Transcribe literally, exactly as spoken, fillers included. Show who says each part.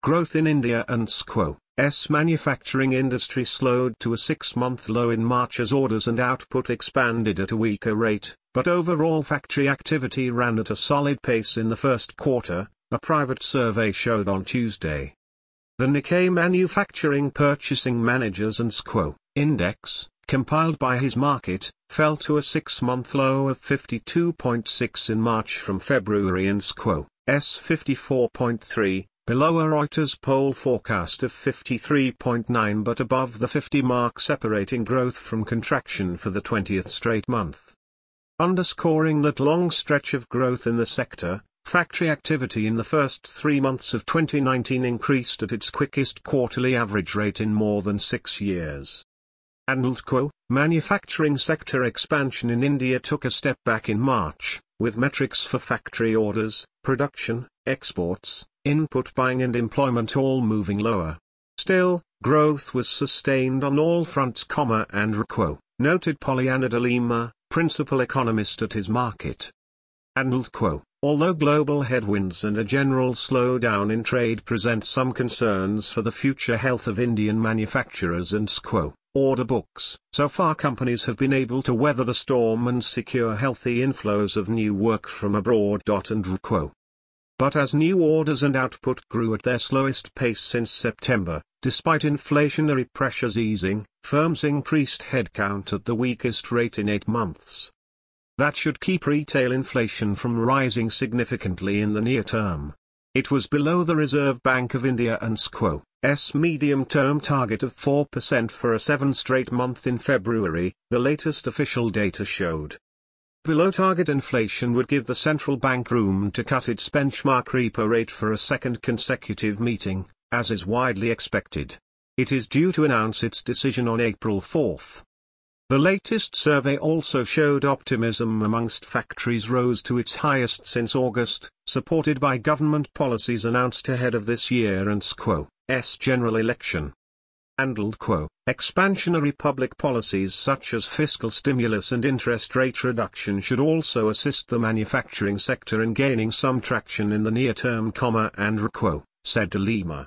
Speaker 1: Growth in India and S Q O's manufacturing industry slowed to a six-month low in March as orders and output expanded at a weaker rate, but overall factory activity ran at a solid pace in the first quarter, a private survey showed on Tuesday. The Nikkei Manufacturing Purchasing Managers and S Q O Index, compiled by his market, fell to a six-month low of fifty-two point six in March from February and S Q O's fifty-four point three, below a Reuters poll forecast of fifty-three point nine but above the fifty mark, separating growth from contraction for the twentieth straight month. Underscoring that long stretch of growth in the sector, factory activity in the first three months of twenty nineteen increased at its quickest quarterly average rate in more than six years. And S Q O, manufacturing sector expansion in India took a step back in March, with metrics for factory orders, production, exports, input buying and employment all moving lower. Still, growth was sustained on all fronts, and S Q O, noted Pollyanna de Lima, principal economist at his market. And S Q O, although global headwinds and a general slowdown in trade present some concerns for the future health of Indian manufacturers and S Q O order books, so far companies have been able to weather the storm and secure healthy inflows of new work from abroad. And S Q O. But as new orders and output grew at their slowest pace since September, despite inflationary pressures easing, firms increased headcount at the weakest rate in eight months. That should keep retail inflation from rising significantly in the near term. It was below the Reserve Bank of India and S Q O's medium-term target of four percent for a seven straight month in February, the latest official data showed. Below target inflation would give the central bank room to cut its benchmark repo rate for a second consecutive meeting, as is widely expected. It is due to announce its decision on April fourth. The latest survey also showed optimism amongst factories rose to its highest since August, supported by government policies announced ahead of this year and S Q O's general election. And S Q O, expansionary public policies such as fiscal stimulus and interest rate reduction should also assist the manufacturing sector in gaining some traction in the near term, and S Q O, said de Lima.